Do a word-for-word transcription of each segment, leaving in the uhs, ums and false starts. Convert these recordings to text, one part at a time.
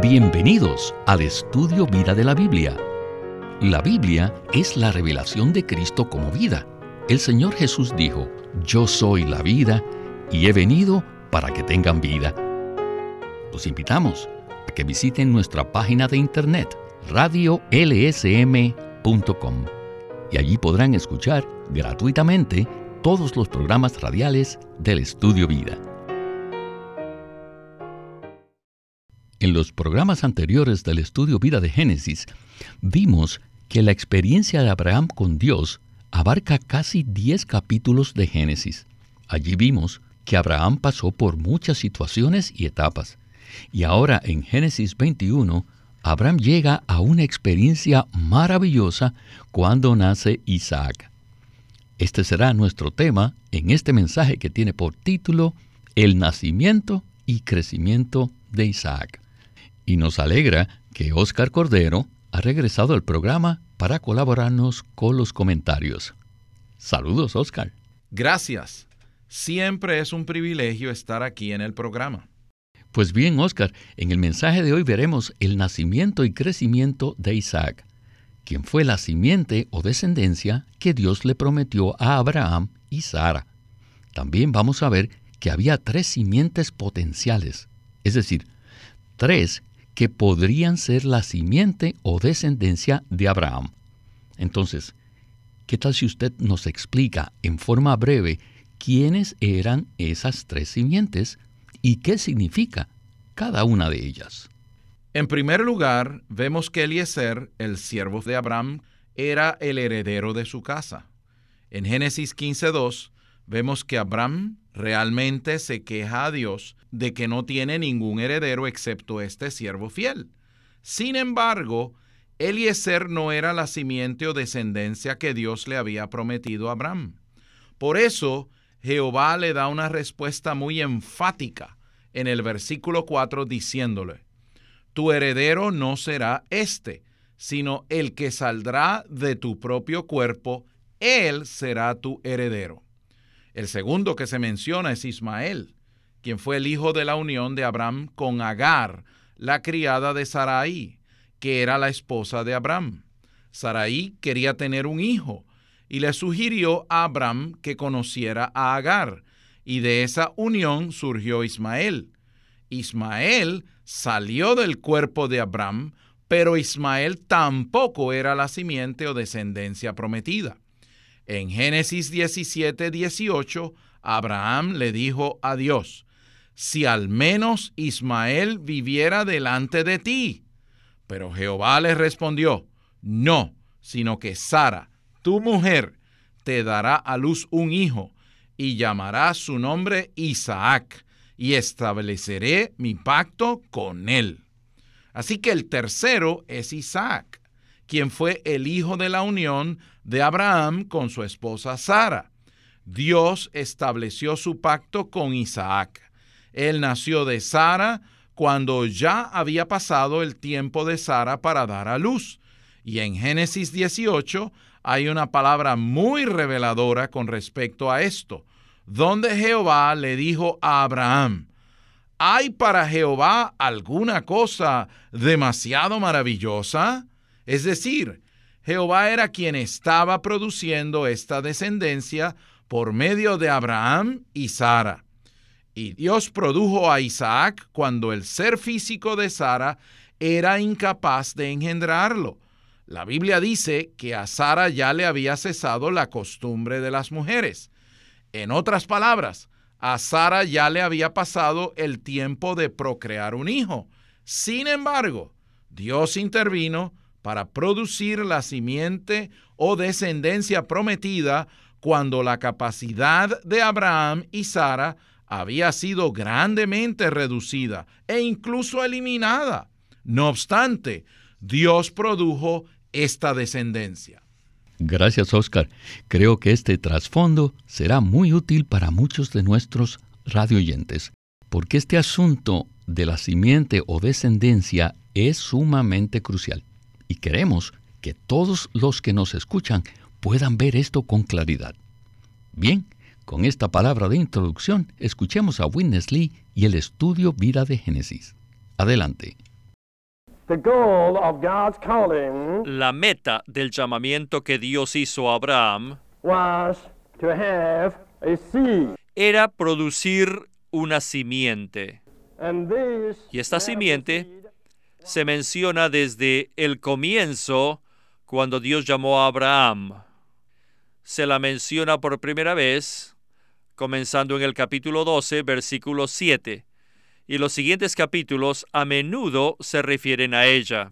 Bienvenidos al Estudio Vida de la Biblia. La Biblia es la revelación de Cristo como vida. El Señor Jesús dijo, «Yo soy la vida y he venido para que tengan vida». Los invitamos a que visiten nuestra página de internet radio l s m punto com y allí podrán escuchar gratuitamente todos los programas radiales del Estudio Vida. En los programas anteriores del Estudio Vida de Génesis, vimos que la experiencia de Abraham con Dios abarca casi diez capítulos de Génesis. Allí vimos que Abraham pasó por muchas situaciones y etapas. Y ahora en Génesis veintiuno, Abraham llega a una experiencia maravillosa cuando nace Isaac. Este será nuestro tema en este mensaje que tiene por título El nacimiento y crecimiento de Isaac. Y nos alegra que Oscar Cordero ha regresado al programa para colaborarnos con los comentarios. Saludos, Oscar. Gracias. Siempre es un privilegio estar aquí en el programa. Pues bien, Oscar, en el mensaje de hoy veremos el nacimiento y crecimiento de Isaac, quien fue la simiente o descendencia que Dios le prometió a Abraham y Sara. También vamos a ver que había tres simientes potenciales, es decir, tres que podrían ser la simiente o descendencia de Abraham. Entonces, ¿qué tal si usted nos explica en forma breve quiénes eran esas tres simientes y qué significa cada una de ellas? En primer lugar, vemos que Eliezer, el siervo de Abraham, era el heredero de su casa. En Génesis quince dos, vemos que Abraham realmente se queja a Dios de que no tiene ningún heredero excepto este siervo fiel. Sin embargo, Eliezer no era la simiente o descendencia que Dios le había prometido a Abraham. Por eso, Jehová le da una respuesta muy enfática en el versículo cuatro diciéndole, «Tu heredero no será este, sino el que saldrá de tu propio cuerpo, él será tu heredero». El segundo que se menciona es Ismael, quien fue el hijo de la unión de Abraham con Agar, la criada de Sarai, que era la esposa de Abraham. Sarai quería tener un hijo y le sugirió a Abraham que conociera a Agar, y de esa unión surgió Ismael. Ismael salió del cuerpo de Abraham, pero Ismael tampoco era la simiente o descendencia prometida. En Génesis diecisiete dieciocho, Abraham le dijo a Dios, «Si al menos Ismael viviera delante de ti». Pero Jehová le respondió, «No, sino que Sara, tu mujer, te dará a luz un hijo, y llamará su nombre Isaac, y estableceré mi pacto con él». Así que el tercero es Isaac, quien fue el hijo de la unión de Abraham con su esposa Sara. Dios estableció su pacto con Isaac. Él nació de Sara cuando ya había pasado el tiempo de Sara para dar a luz. Y en Génesis dieciocho hay una palabra muy reveladora con respecto a esto, donde Jehová le dijo a Abraham, ¿hay para Jehová alguna cosa demasiado maravillosa? Es decir, Jehová era quien estaba produciendo esta descendencia por medio de Abraham y Sara. Y Dios produjo a Isaac cuando el ser físico de Sara era incapaz de engendrarlo. La Biblia dice que a Sara ya le había cesado la costumbre de las mujeres. En otras palabras, a Sara ya le había pasado el tiempo de procrear un hijo. Sin embargo, Dios intervino para producir la simiente o descendencia prometida cuando la capacidad de Abraham y Sara había sido grandemente reducida e incluso eliminada. No obstante, Dios produjo esta descendencia. Gracias, Oscar. Creo que este trasfondo será muy útil para muchos de nuestros radioyentes, porque este asunto de la simiente o descendencia es sumamente crucial. Y queremos que todos los que nos escuchan puedan ver esto con claridad. Bien, con esta palabra de introducción, escuchemos a Witness Lee y el estudio Vida de Génesis. Adelante. The goal of God's calling La meta del llamamiento que Dios hizo a Abraham was to have a seed. era producir una simiente. And this Y esta simiente se menciona desde el comienzo cuando Dios llamó a Abraham. Se la menciona por primera vez comenzando en el capítulo doce, versículo siete. Y los siguientes capítulos a menudo se refieren a ella.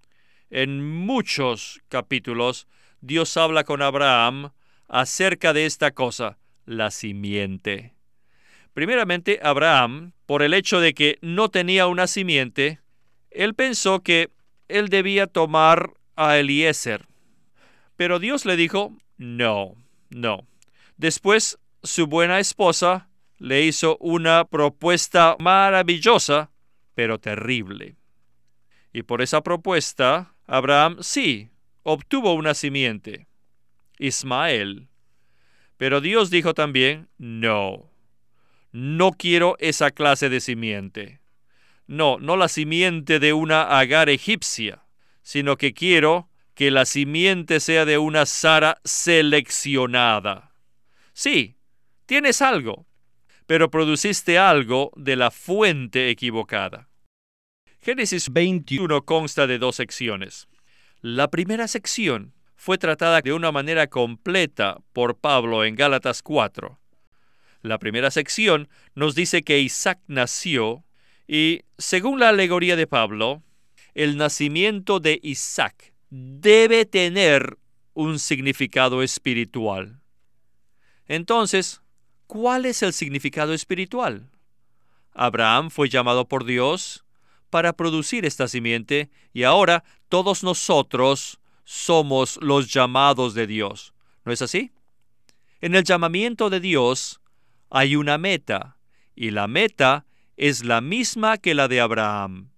En muchos capítulos, Dios habla con Abraham acerca de esta cosa, la simiente. Primeramente, Abraham, por el hecho de que no tenía una simiente, él pensó que él debía tomar a Eliezer. Pero Dios le dijo, no, no. Después, su buena esposa le hizo una propuesta maravillosa, pero terrible. Y por esa propuesta, Abraham sí obtuvo una simiente, Ismael. Pero Dios dijo también, no, no quiero esa clase de simiente. No, no la simiente de una Agar egipcia, sino que quiero que la simiente sea de una Sara seleccionada. Sí, tienes algo, pero produciste algo de la fuente equivocada. Génesis veintiuno consta de dos secciones. La primera sección fue tratada de una manera completa por Pablo en Gálatas cuatro. La primera sección nos dice que Isaac nació y, según la alegoría de Pablo, el nacimiento de Isaac debe tener un significado espiritual. Entonces, ¿cuál es el significado espiritual? Abraham fue llamado por Dios para producir esta simiente y ahora todos nosotros somos los llamados de Dios. ¿No es así? En el llamamiento de Dios hay una meta y la meta es la misma que la de Abraham.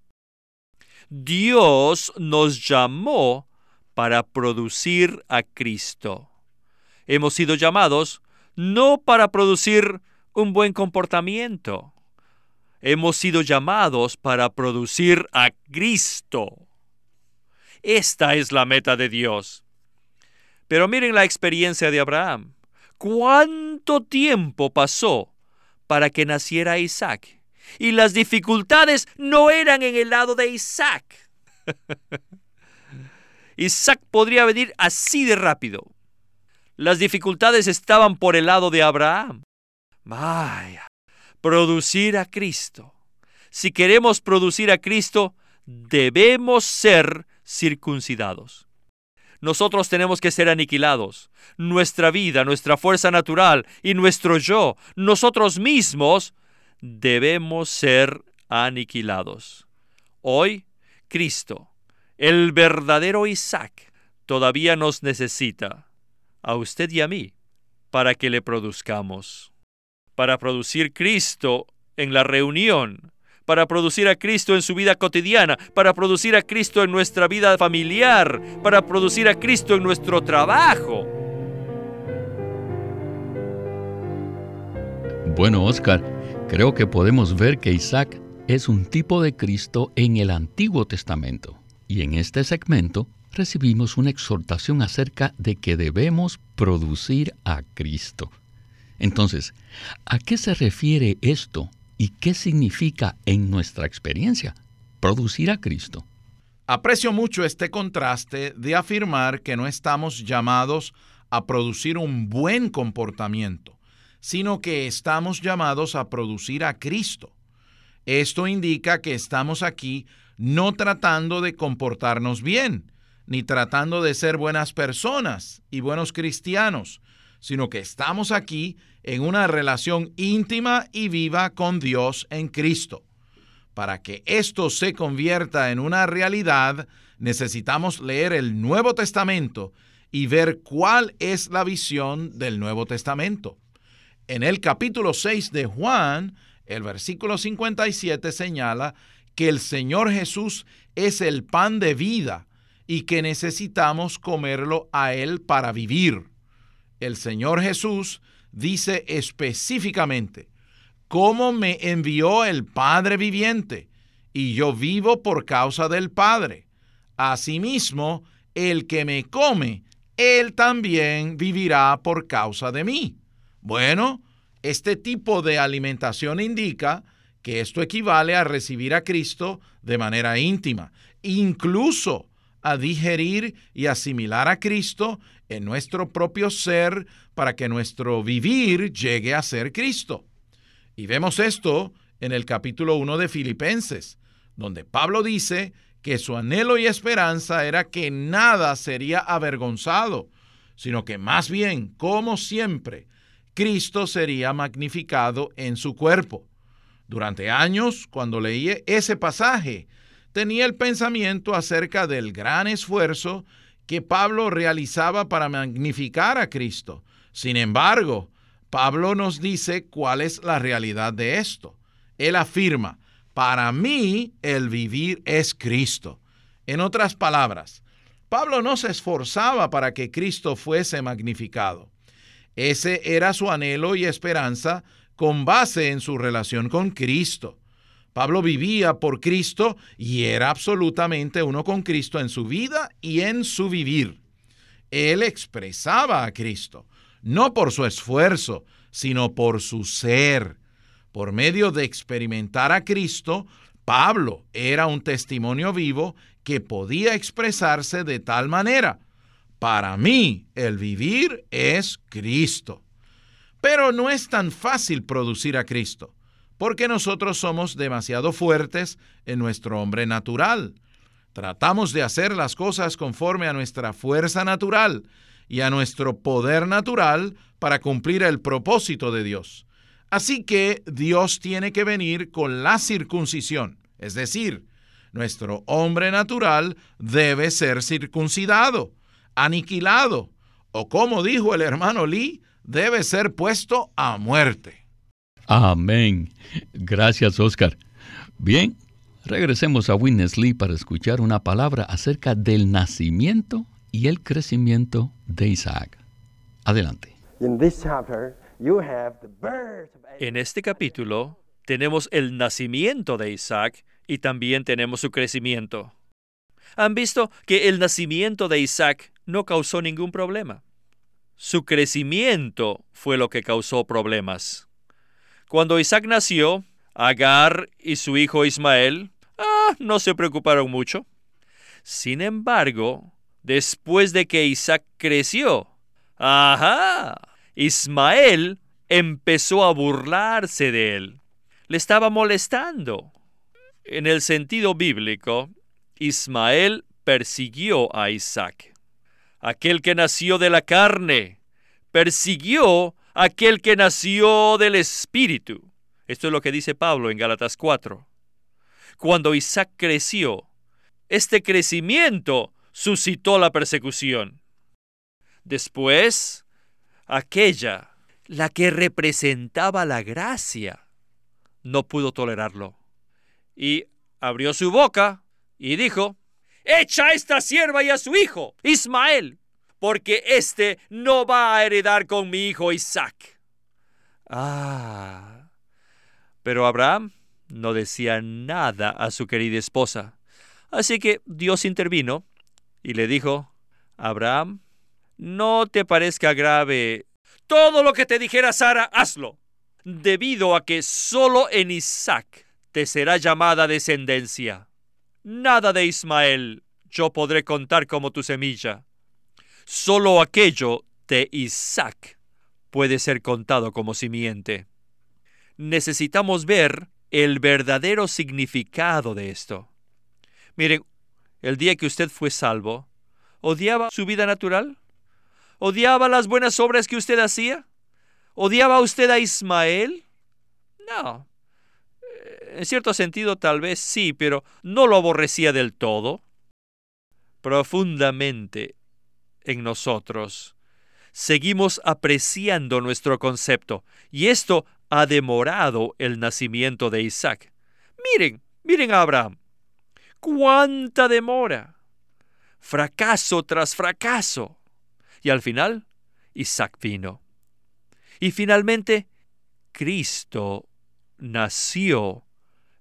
Dios nos llamó para producir a Cristo. Hemos sido llamados no para producir un buen comportamiento. Hemos sido llamados para producir a Cristo. Esta es la meta de Dios. Pero miren la experiencia de Abraham. ¿Cuánto tiempo pasó para que naciera Isaac? Y las dificultades no eran en el lado de Isaac. Isaac podría venir así de rápido. Las dificultades estaban por el lado de Abraham. Vaya, producir a Cristo. Si queremos producir a Cristo, debemos ser circuncidados. Nosotros tenemos que ser aniquilados. Nuestra vida, nuestra fuerza natural y nuestro yo, nosotros mismos, debemos ser aniquilados. Hoy, Cristo, el verdadero Isaac, todavía nos necesita, a usted y a mí, para que le produzcamos. Para producir Cristo en la reunión, para producir a Cristo en su vida cotidiana, para producir a Cristo en nuestra vida familiar, para producir a Cristo en nuestro trabajo. Bueno, Oscar, creo que podemos ver que Isaac es un tipo de Cristo en el Antiguo Testamento. Y en este segmento recibimos una exhortación acerca de que debemos producir a Cristo. Entonces, ¿a qué se refiere esto y qué significa en nuestra experiencia producir a Cristo? Aprecio mucho este contraste de afirmar que no estamos llamados a producir un buen comportamiento, sino que estamos llamados a producir a Cristo. Esto indica que estamos aquí no tratando de comportarnos bien, ni tratando de ser buenas personas y buenos cristianos, sino que estamos aquí en una relación íntima y viva con Dios en Cristo. Para que esto se convierta en una realidad, necesitamos leer el Nuevo Testamento y ver cuál es la visión del Nuevo Testamento. En el capítulo seis de Juan, el versículo cincuenta y siete señala que el Señor Jesús es el pan de vida y que necesitamos comerlo a Él para vivir. El Señor Jesús dice específicamente, «Como me envió el Padre viviente, y yo vivo por causa del Padre. Asimismo, el que me come, él también vivirá por causa de mí. Bueno, este tipo de alimentación indica que esto equivale a recibir a Cristo de manera íntima, incluso a digerir y asimilar a Cristo en nuestro propio ser para que nuestro vivir llegue a ser Cristo. Y vemos esto en el capítulo uno de Filipenses, donde Pablo dice que su anhelo y esperanza era que nada sería avergonzado, sino que más bien, como siempre, Cristo sería magnificado en su cuerpo. Durante años, cuando leí ese pasaje, tenía el pensamiento acerca del gran esfuerzo que Pablo realizaba para magnificar a Cristo. Sin embargo, Pablo nos dice cuál es la realidad de esto. Él afirma, para mí el vivir es Cristo. En otras palabras, Pablo no se esforzaba para que Cristo fuese magnificado. Ese era su anhelo y esperanza con base en su relación con Cristo. Pablo vivía por Cristo y era absolutamente uno con Cristo en su vida y en su vivir. Él expresaba a Cristo, no por su esfuerzo, sino por su ser. Por medio de experimentar a Cristo, Pablo era un testimonio vivo que podía expresarse de tal manera: para mí, el vivir es Cristo. Pero no es tan fácil producir a Cristo, porque nosotros somos demasiado fuertes en nuestro hombre natural. Tratamos de hacer las cosas conforme a nuestra fuerza natural y a nuestro poder natural para cumplir el propósito de Dios. Así que Dios tiene que venir con la circuncisión, es decir, nuestro hombre natural debe ser circuncidado, aniquilado, o como dijo el hermano Lee, debe ser puesto a muerte. Amén. Gracias, Oscar. Bien, regresemos a Witness Lee para escuchar una palabra acerca del nacimiento y el crecimiento de Isaac. Adelante. In this chapter, you have the birth of En este capítulo tenemos el nacimiento de Isaac y también tenemos su crecimiento. ¿Han visto que el nacimiento de Isaac no causó ningún problema? Su crecimiento fue lo que causó problemas. Cuando Isaac nació, Agar y su hijo Ismael ah, no se preocuparon mucho. Sin embargo, después de que Isaac creció, ¡ajá!, Ismael empezó a burlarse de él. Le estaba molestando. En el sentido bíblico, Ismael persiguió a Isaac. Aquel que nació de la carne persiguió a aquel que nació del Espíritu. Esto es lo que dice Pablo en Gálatas cuatro. Cuando Isaac creció, este crecimiento suscitó la persecución. Después, aquella, la que representaba la gracia, no pudo tolerarlo. Y abrió su boca y dijo: «Echa a esta sierva y a su hijo, Ismael, porque éste no va a heredar con mi hijo Isaac». Ah, pero Abraham no decía nada a su querida esposa. Así que Dios intervino y le dijo: «Abraham, no te parezca grave. Todo lo que te dijera Sara, hazlo, debido a que solo en Isaac te será llamada descendencia. Nada de Ismael yo podré contar como tu semilla. Solo aquello de Isaac puede ser contado como simiente». Necesitamos ver el verdadero significado de esto. Miren, el día que usted fue salvo, ¿odiaba su vida natural? ¿Odiaba las buenas obras que usted hacía? ¿Odiaba usted a Ismael? No. En cierto sentido, tal vez sí, pero no lo aborrecía del todo. Profundamente en nosotros seguimos apreciando nuestro concepto, y esto ha demorado el nacimiento de Isaac. Miren, miren a Abraham. ¡Cuánta demora! Fracaso tras fracaso. Y al final, Isaac vino. Y finalmente, Cristo nació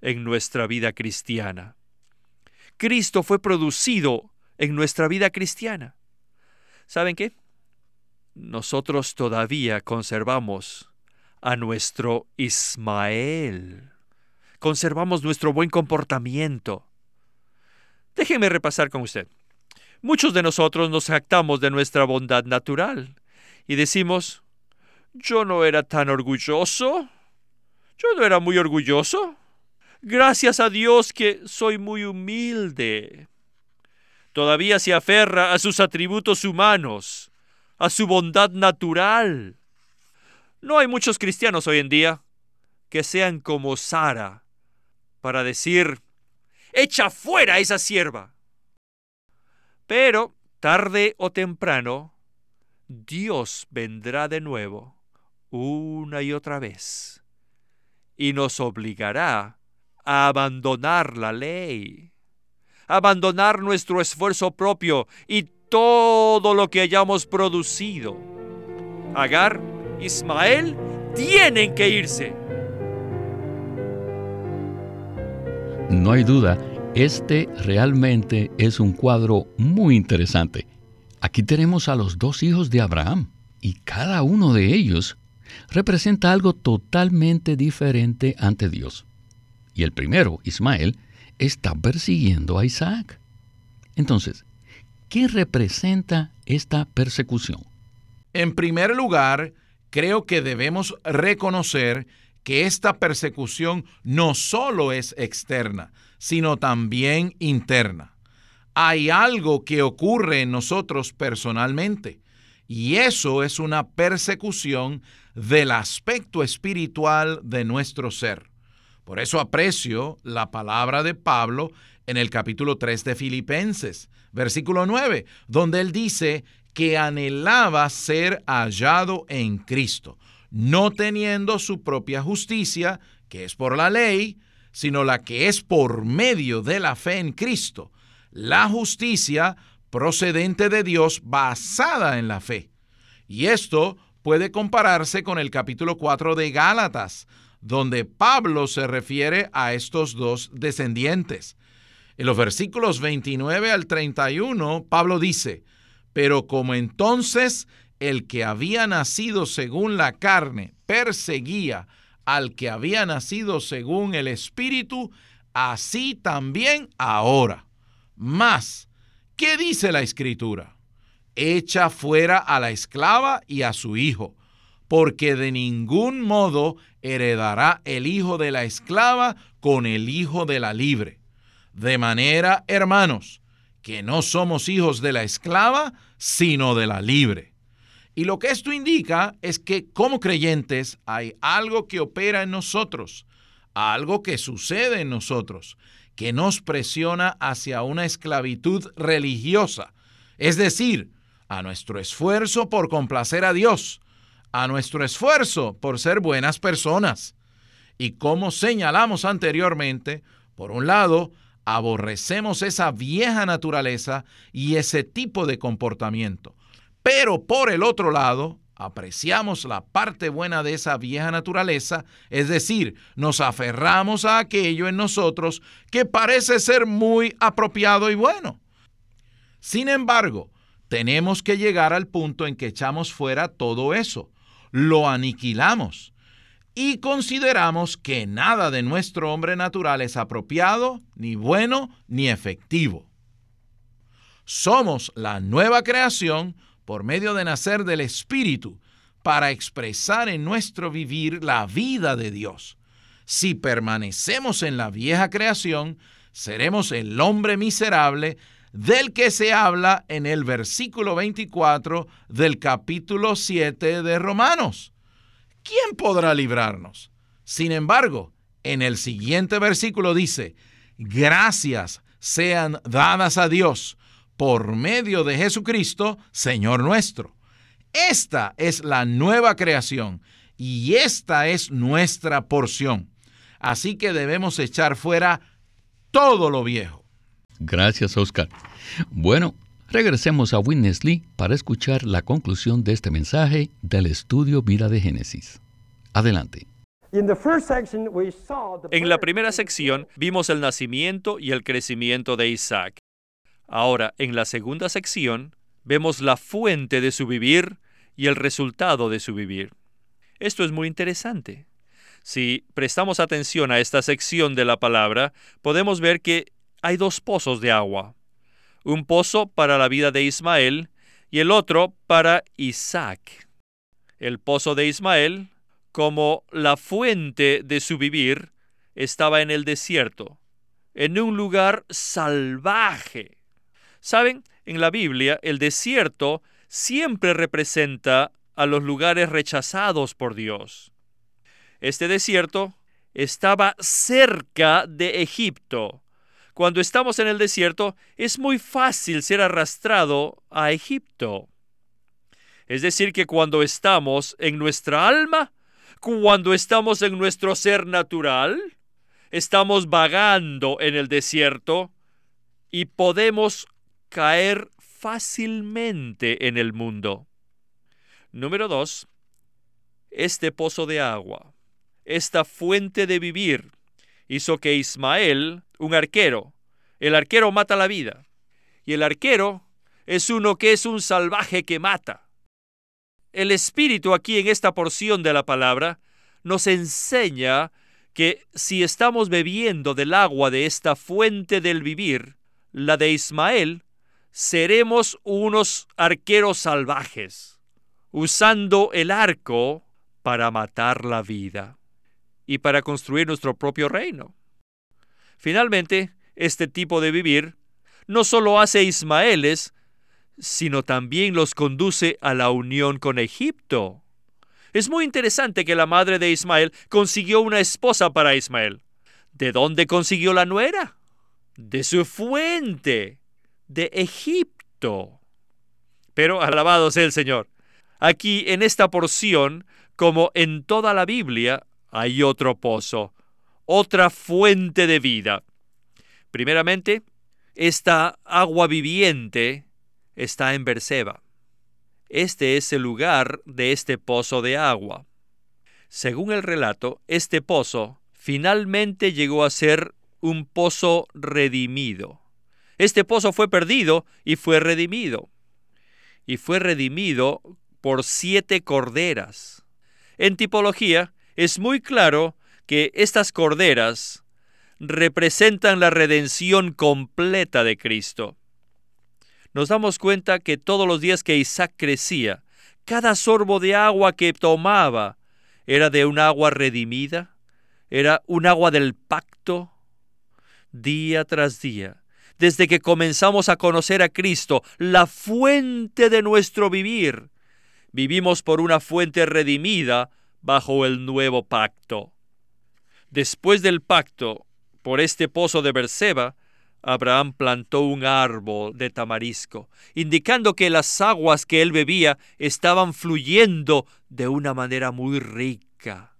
en nuestra vida cristiana. Cristo fue producido en nuestra vida cristiana. ¿Saben qué? Nosotros todavía conservamos a nuestro Ismael. Conservamos nuestro buen comportamiento. Déjenme repasar con usted. Muchos de nosotros nos jactamos de nuestra bondad natural y decimos, yo no era tan orgulloso, yo no era muy orgulloso. Gracias a Dios que soy muy humilde. Todavía se aferra a sus atributos humanos, a su bondad natural. No hay muchos cristianos hoy en día que sean como Sara para decir, echa fuera a esa sierva. Pero, tarde o temprano, Dios vendrá de nuevo, una y otra vez, y nos obligará a abandonar la ley, abandonar nuestro esfuerzo propio y todo lo que hayamos producido. Agar, Ismael, tienen que irse. No hay duda, este realmente es un cuadro muy interesante. Aquí tenemos a los dos hijos de Abraham, y cada uno de ellos representa algo totalmente diferente ante Dios. Y el primero, Ismael, está persiguiendo a Isaac. Entonces, ¿qué representa esta persecución? En primer lugar, creo que debemos reconocer que esta persecución no solo es externa, sino también interna. Hay algo que ocurre en nosotros personalmente, y eso es una persecución del aspecto espiritual de nuestro ser. Por eso aprecio la palabra de Pablo en el capítulo tres de Filipenses, versículo nueve, donde él dice que anhelaba ser hallado en Cristo, no teniendo su propia justicia, que es por la ley, sino la que es por medio de la fe en Cristo, la justicia procedente de Dios basada en la fe. Y esto puede compararse con el capítulo cuatro de Gálatas, donde Pablo se refiere a estos dos descendientes. En los versículos veintinueve al treinta y uno, Pablo dice, pero como entonces el que había nacido según la carne perseguía al que había nacido según el Espíritu, así también ahora. Mas, ¿qué dice la Escritura? Echa fuera a la esclava y a su hijo, porque de ningún modo heredará el hijo de la esclava con el hijo de la libre. De manera, hermanos, que no somos hijos de la esclava, sino de la libre. Y lo que esto indica es que como creyentes hay algo que opera en nosotros, algo que sucede en nosotros, que nos presiona hacia una esclavitud religiosa, es decir, a nuestro esfuerzo por complacer a Dios, a nuestro esfuerzo por ser buenas personas. Y como señalamos anteriormente, por un lado, aborrecemos esa vieja naturaleza y ese tipo de comportamiento. Pero por el otro lado, apreciamos la parte buena de esa vieja naturaleza, es decir, nos aferramos a aquello en nosotros que parece ser muy apropiado y bueno. Sin embargo, tenemos que llegar al punto en que echamos fuera todo eso, lo aniquilamos y consideramos que nada de nuestro hombre natural es apropiado, ni bueno, ni efectivo. Somos la nueva creación por medio de nacer del Espíritu para expresar en nuestro vivir la vida de Dios. Si permanecemos en la vieja creación, seremos el hombre miserable del que se habla en el versículo veinticuatro del capítulo siete de Romanos. ¿Quién podrá librarnos? Sin embargo, en el siguiente versículo dice, gracias sean dadas a Dios por medio de Jesucristo, Señor nuestro. Esta es la nueva creación y esta es nuestra porción. Así que debemos echar fuera todo lo viejo. Gracias, Oscar. Bueno, regresemos a Witness Lee para escuchar la conclusión de este mensaje del estudio Vida de Génesis. Adelante. In the first section, we saw the En la birth primera and the sección vimos el nacimiento y el crecimiento de Isaac. Ahora, en la segunda sección, vemos la fuente de su vivir y el resultado de su vivir. Esto es muy interesante. Si prestamos atención a esta sección de la palabra, podemos ver que hay dos pozos de agua. Un pozo para la vida de Ismael y el otro para Isaac. El pozo de Ismael, como la fuente de su vivir, estaba en el desierto, en un lugar salvaje. ¿Saben? En la Biblia, el desierto siempre representa a los lugares rechazados por Dios. Este desierto estaba cerca de Egipto. Cuando estamos en el desierto, es muy fácil ser arrastrado a Egipto. Es decir, que cuando estamos en nuestra alma, cuando estamos en nuestro ser natural, estamos vagando en el desierto y podemos caer fácilmente en el mundo. Número dos, este pozo de agua, esta fuente de vivir, hizo que Ismael, un arquero, el arquero mata la vida, y el arquero es uno que es un salvaje que mata. El Espíritu aquí en esta porción de la palabra nos enseña que si estamos bebiendo del agua de esta fuente del vivir, la de Ismael, seremos unos arqueros salvajes, usando el arco para matar la vida y para construir nuestro propio reino. Finalmente, este tipo de vivir no solo hace ismaeles, sino también los conduce a la unión con Egipto. Es muy interesante que la madre de Ismael consiguió una esposa para Ismael. ¿De dónde consiguió la nuera? De su fuente, de Egipto. Pero alabado sea el Señor. Aquí en esta porción, como en toda la Biblia, hay otro pozo, otra fuente de vida. Primeramente, esta agua viviente está en Berseba. Este es el lugar de este pozo de agua. Según el relato, este pozo finalmente llegó a ser un pozo redimido. Este pozo fue perdido y fue redimido. Y fue redimido por siete corderas. En tipología, es muy claro que estas corderas representan la redención completa de Cristo. Nos damos cuenta que todos los días que Isaac crecía, cada sorbo de agua que tomaba era de un agua redimida, era un agua del pacto, día tras día. Desde que comenzamos a conocer a Cristo, la fuente de nuestro vivir, vivimos por una fuente redimida bajo el nuevo pacto. Después del pacto, por este pozo de Berseba, Abraham plantó un árbol de tamarisco, indicando que las aguas que él bebía estaban fluyendo de una manera muy rica.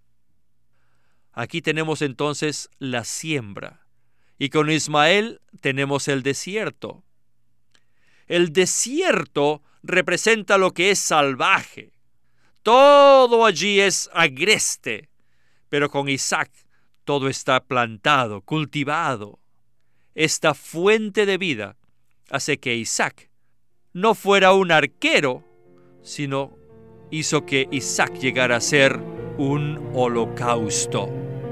Aquí tenemos entonces la siembra, y con Ismael tenemos el desierto. El desierto representa lo que es salvaje. Todo allí es agreste, pero con Isaac todo está plantado, cultivado. Esta fuente de vida hace que Isaac no fuera un arquero, sino hizo que Isaac llegara a ser un holocausto.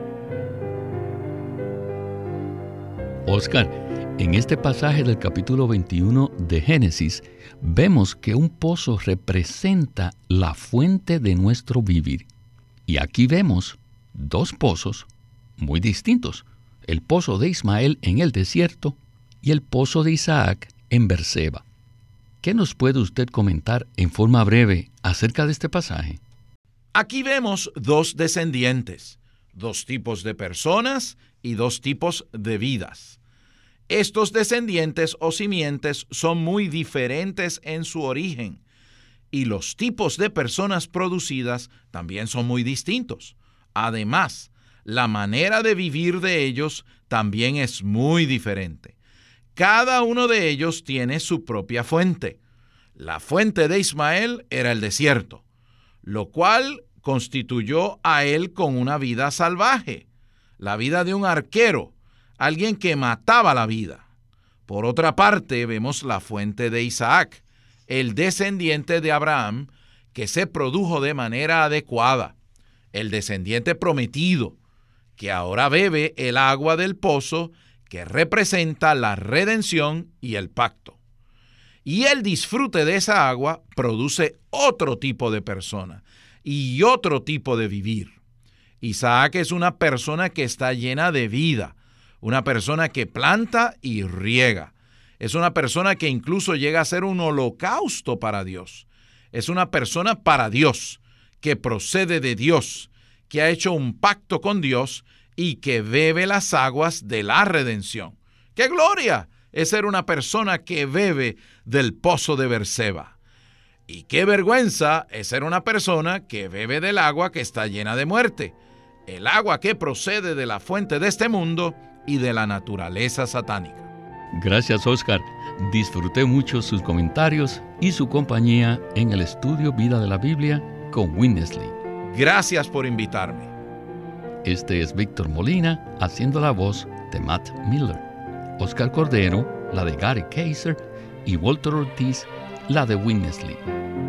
Oscar, en este pasaje del capítulo veintiuno de Génesis, vemos que un pozo representa la fuente de nuestro vivir. Y aquí vemos dos pozos muy distintos. El pozo de Ismael en el desierto y el pozo de Isaac en Berseba. ¿Qué nos puede usted comentar en forma breve acerca de este pasaje? Aquí vemos dos descendientes, dos tipos de personas y dos tipos de vidas. Estos descendientes o simientes son muy diferentes en su origen, y los tipos de personas producidas también son muy distintos. Además, la manera de vivir de ellos también es muy diferente. Cada uno de ellos tiene su propia fuente. La fuente de Ismael era el desierto, lo cual constituyó a él con una vida salvaje, la vida de un arquero, alguien que mataba la vida. Por otra parte, vemos la fuente de Isaac, el descendiente de Abraham, que se produjo de manera adecuada, el descendiente prometido, que ahora bebe el agua del pozo que representa la redención y el pacto. Y el disfrute de esa agua produce otro tipo de persona y otro tipo de vivir. Isaac es una persona que está llena de vida, una persona que planta y riega. Es una persona que incluso llega a ser un holocausto para Dios. Es una persona para Dios, que procede de Dios, que ha hecho un pacto con Dios y que bebe las aguas de la redención. ¡Qué gloria! Es ser una persona que bebe del pozo de Berseba. Y qué vergüenza es ser una persona que bebe del agua que está llena de muerte, el agua que procede de la fuente de este mundo y de la naturaleza satánica. Gracias, Oscar. Disfruté mucho sus comentarios y su compañía en el estudio Vida de la Biblia con Witness Lee. Gracias por invitarme. Este es Víctor Molina haciendo la voz de Matt Miller, Oscar Cordero la de Gary Kaiser y Walter Ortiz la de Witness Lee.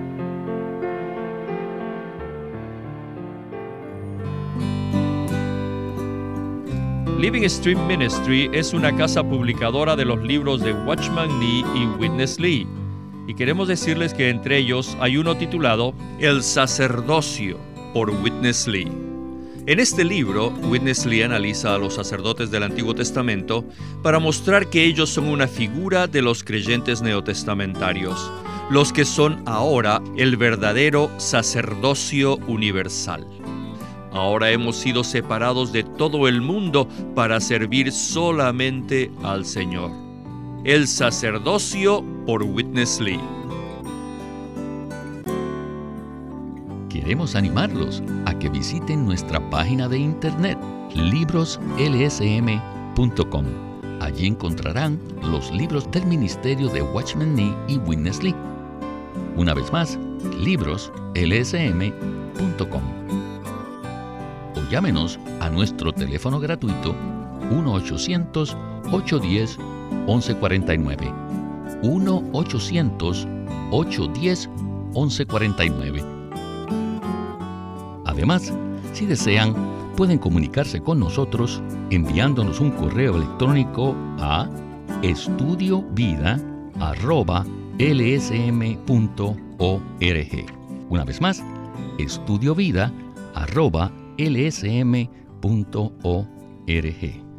Living Stream Ministry es una casa publicadora de los libros de Watchman Nee y Witness Lee, y queremos decirles que entre ellos hay uno titulado El sacerdocio por Witness Lee. En este libro, Witness Lee analiza a los sacerdotes del Antiguo Testamento para mostrar que ellos son una figura de los creyentes neotestamentarios, los que son ahora el verdadero sacerdocio universal. Ahora hemos sido separados de todo el mundo para servir solamente al Señor. El sacerdocio por Witness Lee. Queremos animarlos a que visiten nuestra página de internet, libros l s m punto com. Allí encontrarán los libros del ministerio de Watchman Nee y Witness Lee. Una vez más, libros l s m punto com. O llámenos a nuestro teléfono gratuito uno ochocientos, ochocientos diez, once cuarenta y nueve. uno ochocientos, ochocientos diez, once cuarenta y nueve. Además, si desean, pueden comunicarse con nosotros enviándonos un correo electrónico a estudiovida arroba l s m punto org. Una vez más, estudiovida arroba l s m punto org.